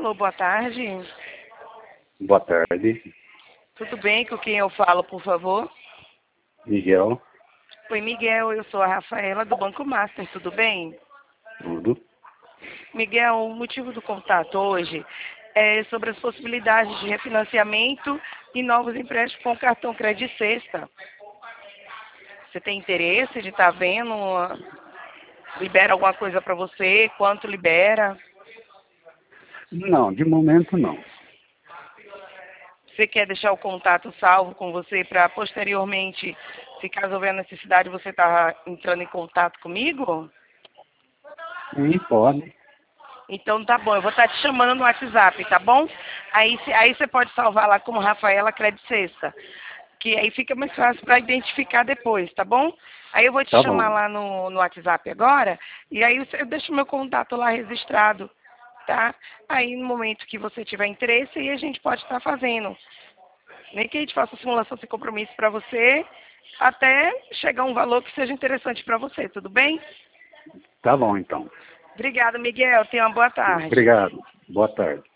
Alô, boa tarde. Boa tarde, Tudo bem? Com quem eu falo, por favor? Miguel. Oi, Miguel, eu sou a Rafaela do Banco Master, tudo bem? Tudo. Miguel, o motivo do contato hoje é sobre as possibilidades de refinanciamento e novos empréstimos com cartão Crédito Sexta. Você tem interesse de estar vendo? Libera alguma coisa para você? Quanto libera? Não, de momento não. Você quer deixar o contato salvo com você para posteriormente, se caso houver necessidade, você estar entrando em contato comigo? Sim, pode. Então tá bom, eu vou estar te chamando no WhatsApp, tá bom? Aí você pode salvar lá como Rafaela Crédito Sexta, que aí fica mais fácil para identificar depois, tá bom? Aí eu vou te Tá chamar bom. lá no WhatsApp agora, e aí eu deixo meu contato lá registrado, tá? Aí no momento que você tiver interesse, aí a gente pode estar fazendo. Nem que a gente faça simulação sem compromisso para você, até chegar a um valor que seja interessante para você, tudo bem? Tá bom, então. Obrigada, Miguel. Tenha uma boa tarde. Obrigado. Boa tarde.